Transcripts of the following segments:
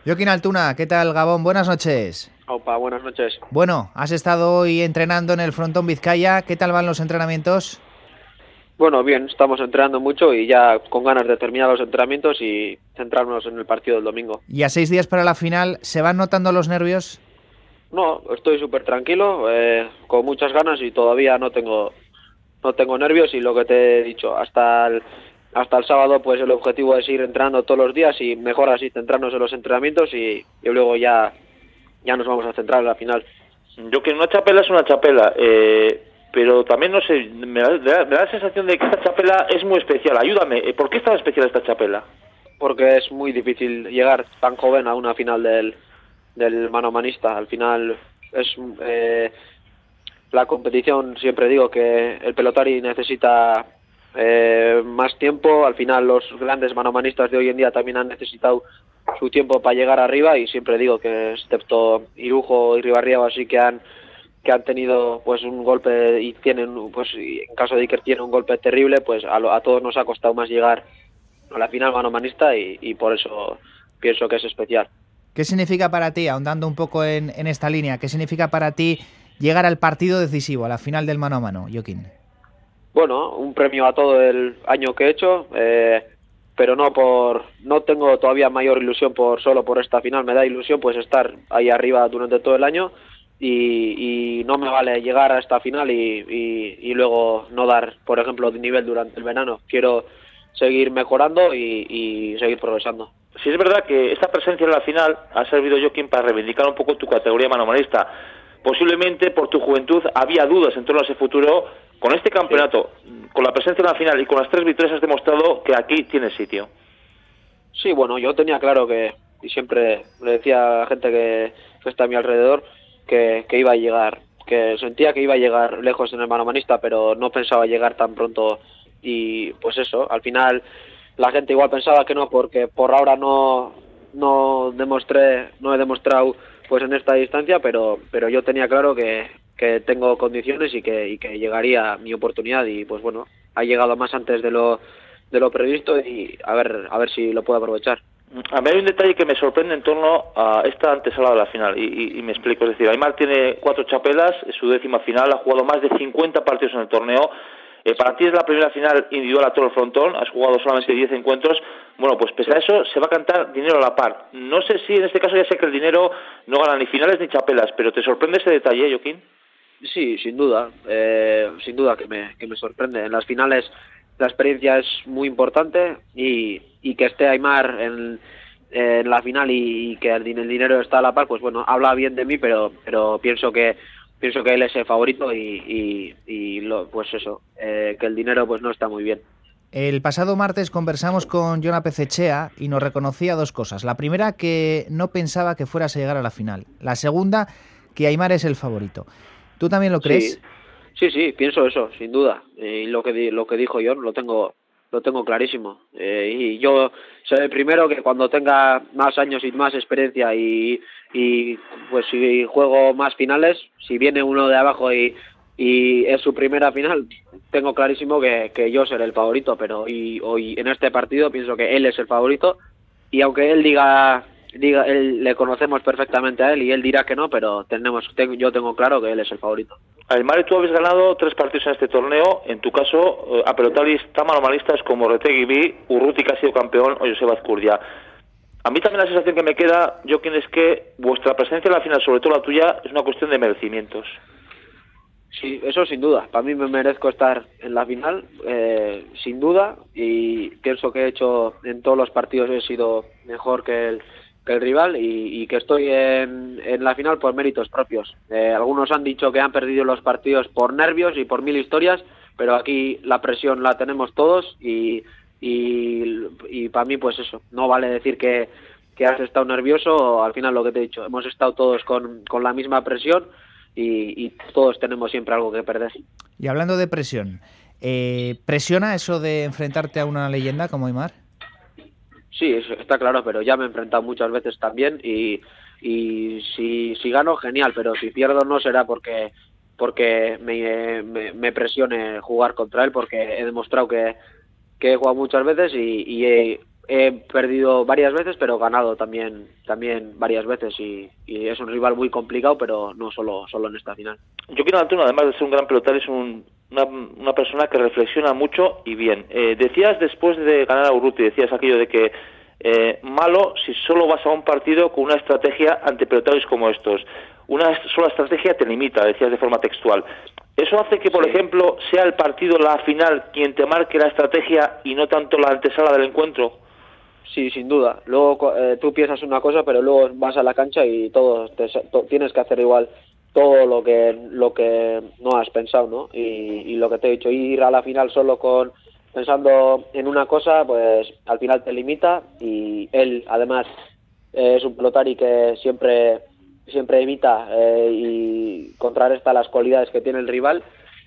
Joaquín Altuna, ¿qué tal, Gabón? Buenas noches. Opa, buenas noches. Bueno, has estado hoy entrenando en el Frontón Vizcaya. ¿Qué tal van los entrenamientos? Bueno, bien, estamos entrenando mucho y ya con ganas de terminar los entrenamientos y centrarnos en el partido del domingo. Y a 6 días para la final, ¿se van notando los nervios? No, estoy súper tranquilo, con muchas ganas y todavía no tengo nervios y lo que te he dicho, hasta el sábado pues el objetivo es ir entrenando todos los días y mejor así centrarnos en los entrenamientos y luego ya nos vamos a centrar en la final. Yo que una chapela es una chapela, pero también no sé, me da la sensación de que esta chapela es muy especial. Ayúdame, ¿por qué es tan especial esta chapela? Porque es muy difícil llegar tan joven a una final del manomanista. Al final es la competición, siempre digo que el pelotari necesita más tiempo. Al final los grandes manomanistas de hoy en día también han necesitado su tiempo para llegar arriba y siempre digo que excepto Irujo y Ribarriaga así que han tenido pues un golpe y tienen pues en caso de Iker tiene un golpe terrible, pues a todos nos ha costado más llegar a la final manomanista y por eso pienso que es especial. ¿Qué significa para ti, ahondando un poco en esta línea, qué significa para ti llegar al partido decisivo, a la final del mano a mano, Joaquín? Bueno, un premio a todo el año que he hecho, pero no tengo todavía mayor ilusión solo por esta final. Me da ilusión pues estar ahí arriba durante todo el año y no me vale llegar a esta final y luego no dar, por ejemplo, nivel durante el verano. Quiero seguir mejorando y seguir progresando. Sí, es verdad que esta presencia en la final ha servido, Joaquín, para reivindicar un poco tu categoría manomanista. Posiblemente por tu juventud había dudas en torno a ese futuro. Con este campeonato, con la presencia en la final y con las 3 victorias has demostrado que aquí tienes sitio. Sí, bueno, yo tenía claro y siempre le decía a la gente que está a mi alrededor, que iba a llegar, que sentía que iba a llegar lejos en el manomanista, pero no pensaba llegar tan pronto y pues eso, al final la gente igual pensaba que no, porque por ahora no he demostrado pues en esta distancia, pero yo tenía claro que tengo condiciones y que llegaría mi oportunidad y pues bueno, ha llegado más antes de lo previsto y a ver si lo puedo aprovechar. A mí hay un detalle que me sorprende en torno a esta antesala de la final y me explico, es decir, Aimar tiene 4 chapelas, es su 10ª final, ha jugado más de 50 partidos en el torneo. Para ti es la primera final individual a todo el frontón, has jugado solamente 10 encuentros. Bueno, pues pese a eso se va a cantar dinero a la par. No sé si en este caso, ya sé que el dinero no gana ni finales ni chapelas, pero ¿te sorprende ese detalle, Joaquín? Sí, sin duda que me sorprende. En las finales la experiencia es muy importante y que esté Aimar en la final y que el dinero está a la par, pues bueno, habla bien de mí, pero pienso que él es el favorito pues eso, que el dinero pues no está muy bien. El pasado martes conversamos con Jon Apezechea y nos reconocía 2 cosas. La primera, que no pensaba que fueras a llegar a la final. La segunda, que Aimar es el favorito. ¿Tú también lo crees? Sí, pienso eso, sin duda. Y lo que dijo Jon lo tengo clarísimo. Y yo seré el primero que cuando tenga más años y más experiencia y pues si juego más finales, si viene uno de abajo y es su primera final, tengo clarísimo que yo seré el favorito, pero hoy en este partido pienso que él es el favorito y aunque él diga él le conocemos perfectamente a él y él dirá que no, pero yo tengo claro que él es el favorito. Aimar, tú habéis ganado 3 partidos en este torneo, en tu caso a pelotaris tan manomalistas como Retegui B, Urruti, que ha sido campeón, o Joseba Azcurdia. A mí también la sensación que me queda, Joaquín, es que vuestra presencia en la final, sobre todo la tuya, es una cuestión de merecimientos. Sí, eso sin duda. Para mí me merezco estar en la final, sin duda, y pienso que he hecho en todos los partidos he sido mejor que el rival y que estoy en la final por méritos propios. Algunos han dicho que han perdido los partidos por nervios y por 1000 historias, pero aquí la presión la tenemos todos y para mí pues eso, no vale decir que has estado nervioso. Al final lo que te he dicho, hemos estado todos con la misma presión y todos tenemos siempre algo que perder. Y hablando de presión, ¿presiona eso de enfrentarte a una leyenda como Aimar? Sí, eso está claro, pero ya me he enfrentado muchas veces también y si gano, genial, pero si pierdo no será porque me presione jugar contra él, porque he demostrado que he jugado muchas veces y he perdido varias veces, pero ganado también varias veces, y es un rival muy complicado, pero no solo en esta final. Joaquín Altuna, además de ser un gran pelotari, es una persona que reflexiona mucho y bien. Decías después de ganar a Urruti, decías aquello de que malo si solo vas a un partido con una estrategia ante pelotaris como estos. Una sola estrategia te limita, decías de forma textual. ¿Eso hace que, por ejemplo, sea el partido, la final, quien te marque la estrategia y no tanto la antesala del encuentro? Sí, sin duda. Luego tú piensas una cosa, pero luego vas a la cancha y tienes que hacer igual todo lo que no has pensado, ¿no? Y lo que te he dicho, ir a la final solo pensando en una cosa, pues al final te limita. Y él, además, es un pelotari que siempre evita y contrarresta las cualidades que tiene el rival,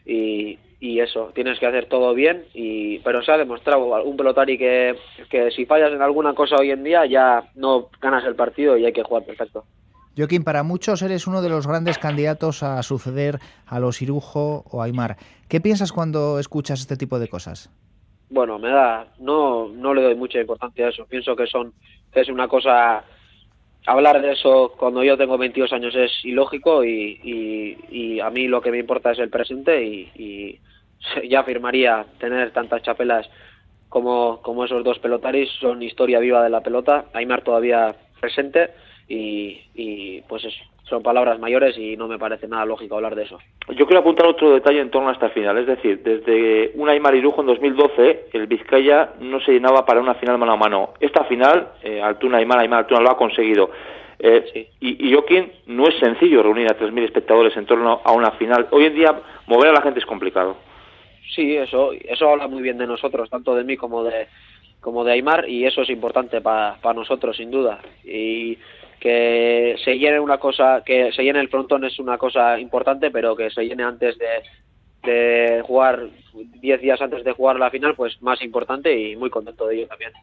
y eso, tienes que hacer todo bien, pero se ha demostrado un pelotari que si fallas en alguna cosa hoy en día ya no ganas el partido y hay que jugar perfecto. Joaquín, para muchos eres uno de los grandes candidatos a suceder a los Irujo o Aimar. ¿Qué piensas cuando escuchas este tipo de cosas? Bueno, no le doy mucha importancia a eso. Pienso que es una cosa. Hablar de eso cuando yo tengo 22 años es ilógico, y a mí lo que me importa es el presente, y ya firmaría tener tantas chapelas como esos dos pelotaris. Son historia viva de la pelota. Aimar todavía presente, y pues eso, son palabras mayores y no me parece nada lógico hablar de eso. Yo quiero apuntar otro detalle en torno a esta final, es decir, desde un Aimar Irujo en 2012, el Vizcaya no se llenaba para una final mano a mano. Esta final, Altuna Aimar Altuna lo ha conseguido. Sí. Y Joaquín, no es sencillo reunir a 3.000 espectadores en torno a una final. Hoy en día mover a la gente es complicado. Sí, eso habla muy bien de nosotros, tanto de mí como de Aimar, y eso es importante para nosotros, sin duda. Y que se llene el frontón es una cosa importante, pero que se llene antes de jugar, 10 días antes de jugar la final, pues más importante, y muy contento de ello también.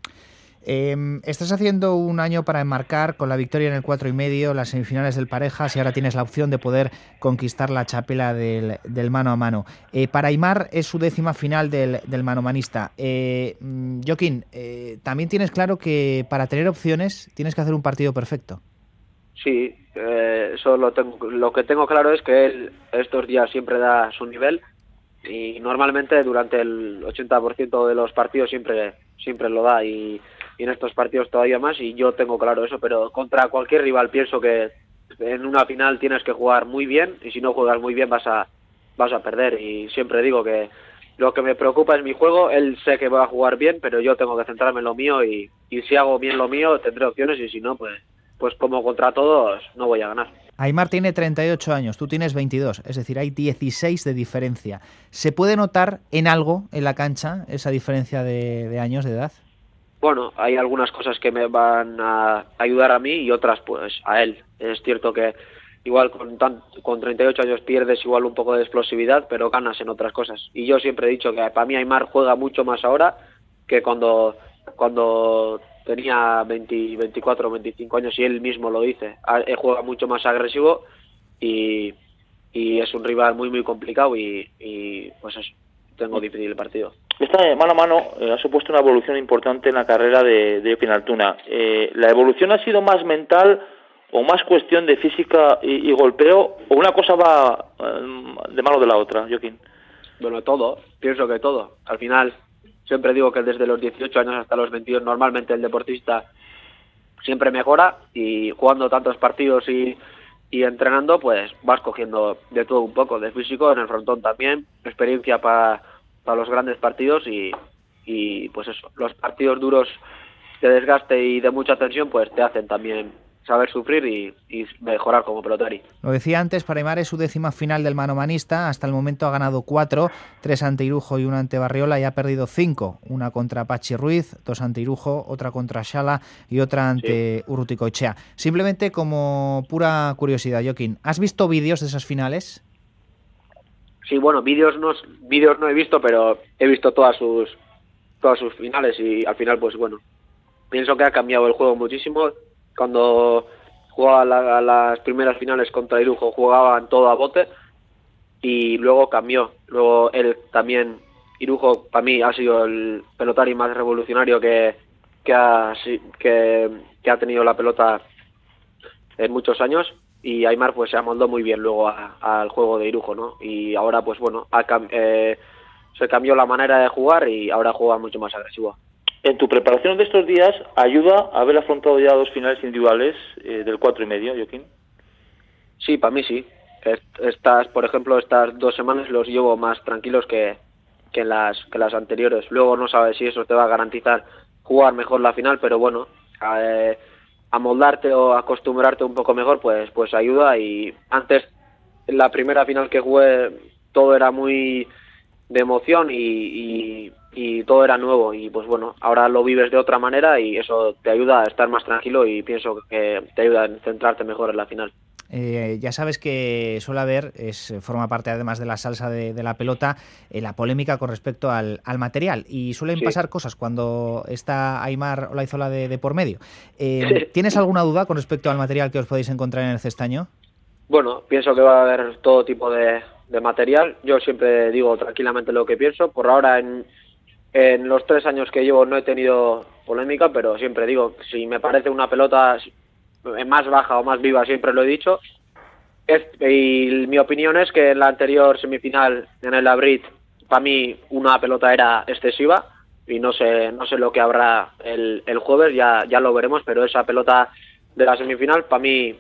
Estás haciendo un año para enmarcar con la victoria en el 4,5, las semifinales del Parejas, y ahora tienes la opción de poder conquistar la chapela del mano a mano. Para Aimar es su 10ª final del manomanista. Joaquín, también tienes claro que para tener opciones tienes que hacer un partido perfecto. Sí, eso lo que tengo claro es que él estos días siempre da su nivel, y normalmente durante el 80% de los partidos siempre lo da, y en estos partidos todavía más, y yo tengo claro eso. Pero contra cualquier rival pienso que en una final tienes que jugar muy bien, y si no juegas muy bien vas a perder. Y siempre digo que lo que me preocupa es mi juego. Él sé que va a jugar bien, pero yo tengo que centrarme en lo mío, y si hago bien lo mío tendré opciones, y si no, pues como contra todos no voy a ganar. Aimar tiene 38 años, tú tienes 22, es decir, hay 16 de diferencia. ¿Se puede notar en algo en la cancha esa diferencia de años de edad? Bueno, hay algunas cosas que me van a ayudar a mí y otras pues a él. Es cierto que igual con 38 años pierdes igual un poco de explosividad, pero ganas en otras cosas. Y yo siempre he dicho que para mí Aimar juega mucho más ahora que cuando tenía 24 o 25 años, y él mismo lo dice. Juega mucho más agresivo, y es un rival muy muy complicado, y pues eso, tengo difícil el partido. Esta mano a mano ha supuesto una evolución importante en la carrera de Joaquín Altuna. ¿La evolución ha sido más mental o más cuestión de física y golpeo, o una cosa va de mano de la otra, Joaquín? Bueno, todo, pienso que todo. Al final, siempre digo que desde los 18 años hasta los 22 normalmente el deportista siempre mejora, y jugando tantos partidos y entrenando, pues vas cogiendo de todo un poco, de físico en el frontón también, experiencia para los grandes partidos, y pues eso, los partidos duros de desgaste y de mucha tensión pues te hacen también saber sufrir y mejorar como pelotari. Lo decía antes, para Aimar es su 10ª final del manomanista. Hasta el momento ha ganado 4, 3 ante Irujo y 1 ante Barriola, y ha perdido 5, una contra Pachi Ruiz, 2 ante Irujo, otra contra Xala y otra ante Urruticoechea. Simplemente como pura curiosidad, Joaquín, ¿has visto vídeos de esas finales? Sí, bueno, vídeos no he visto, pero he visto todas sus finales, y al final pues bueno, pienso que ha cambiado el juego muchísimo. Cuando jugaba a las primeras finales contra Irujo jugaban todo a bote, y luego cambió. Luego él también, Irujo para mí ha sido el pelotari más revolucionario que que ha tenido la pelota en muchos años, y Aimar pues se amoldó muy bien luego al juego de Irujo, ¿no? Y ahora pues bueno, se cambió la manera de jugar y ahora juega mucho más agresivo. En tu preparación de estos días, ¿ayuda a haber afrontado ya 2 finales individuales del 4,5, Joaquín? Sí, para mí sí. Por ejemplo, estas 2 semanas los llevo más tranquilos que las anteriores. Luego no sabes si eso te va a garantizar jugar mejor la final, pero bueno, amoldarte o acostumbrarte un poco mejor, pues ayuda. Y antes, en la primera final que jugué, todo era muy de emoción y todo era nuevo, y pues bueno, ahora lo vives de otra manera y eso te ayuda a estar más tranquilo y pienso que te ayuda a centrarte mejor en la final. Ya sabes que suele haber, forma parte además de la salsa de la pelota, la polémica con respecto al material, y suelen pasar cosas cuando está Aimar Olaizola de por medio. ¿Tienes alguna duda con respecto al material que os podéis encontrar en el Cestaño? Bueno, pienso que va a haber todo tipo de material. Yo siempre digo tranquilamente lo que pienso. Por ahora, en los 3 años que llevo no he tenido polémica, pero siempre digo, si me parece una pelota más baja o más viva, siempre lo he dicho. Y mi opinión es que en la anterior semifinal, en el Labrit, para mí una pelota era excesiva, y no sé lo que habrá el jueves, ya lo veremos, pero esa pelota de la semifinal para mí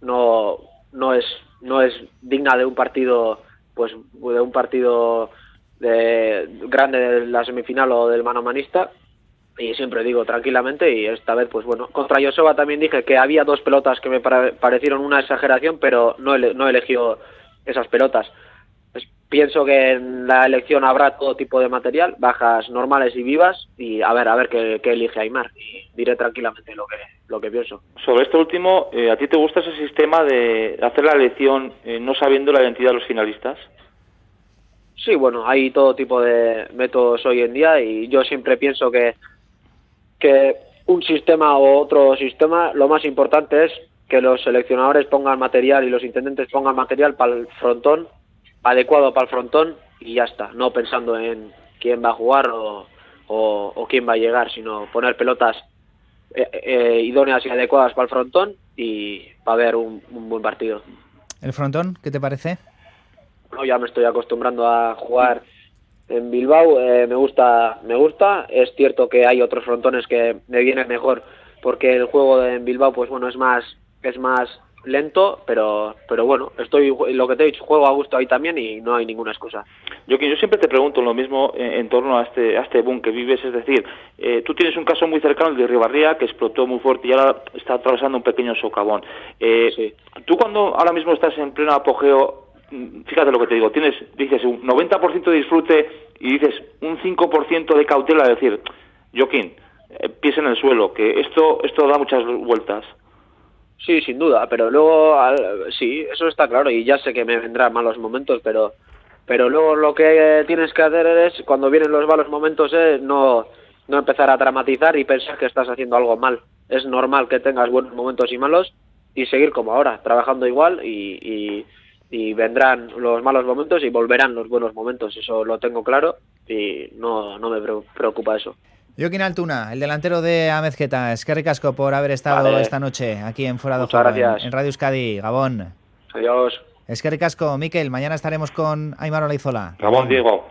no es digna de un partido, pues de un partido grande de la semifinal o del manomanista. Y siempre digo tranquilamente, y esta vez pues bueno, contra Joseba también dije que había 2 pelotas que me parecieron una exageración, pero no he elegido esas pelotas. Pues pienso que en la elección habrá todo tipo de material, bajas normales y vivas, y a ver qué elige Aimar, y diré tranquilamente lo que pienso. Sobre esto último, ¿a ti te gusta ese sistema de hacer la elección no sabiendo la identidad de los finalistas? Sí, bueno, hay todo tipo de métodos hoy en día, y yo siempre pienso que un sistema o otro sistema, lo más importante es que los seleccionadores pongan material y los intendentes pongan material para el frontón, adecuado para el frontón, y ya está, no pensando en quién va a jugar o quién va a llegar, sino poner pelotas idóneas y adecuadas para el frontón y para ver un buen partido. ¿El frontón, qué te parece? No, ya me estoy acostumbrando a jugar en Bilbao, me gusta. Es cierto que hay otros frontones que me vienen mejor, porque el juego en Bilbao pues bueno es más lento, pero bueno, lo que te he dicho, juego a gusto ahí también y no hay ninguna excusa. Yo siempre te pregunto lo mismo en torno a este boom que vives, es decir, tú tienes un caso muy cercano, el de Ribarría, que explotó muy fuerte y ahora está atravesando un pequeño socavón. Sí. Tú cuando ahora mismo estás en pleno apogeo, fíjate lo que te digo, dices un 90% de disfrute y dices un 5% de cautela, es decir, Joaquín, pies en el suelo, que esto da muchas vueltas. Sí, sin duda, pero luego, sí, eso está claro, y ya sé que me vendrán malos momentos, pero luego lo que tienes que hacer es, cuando vienen los malos momentos, no empezar a dramatizar y pensar que estás haciendo algo mal. Es normal que tengas buenos momentos y malos, y seguir como ahora, trabajando igual, y vendrán los malos momentos y volverán los buenos momentos, eso lo tengo claro, y no me preocupa eso. Joaquín Altuna, el delantero de Amezqueta, eskerrik asko por haber estado esta noche aquí en Fuera de Juego, en Radio Euskadi. Gabón. Adiós. Eskerrik asko, Mikel, mañana estaremos con Aimar Olaizola. Gabón, Diego.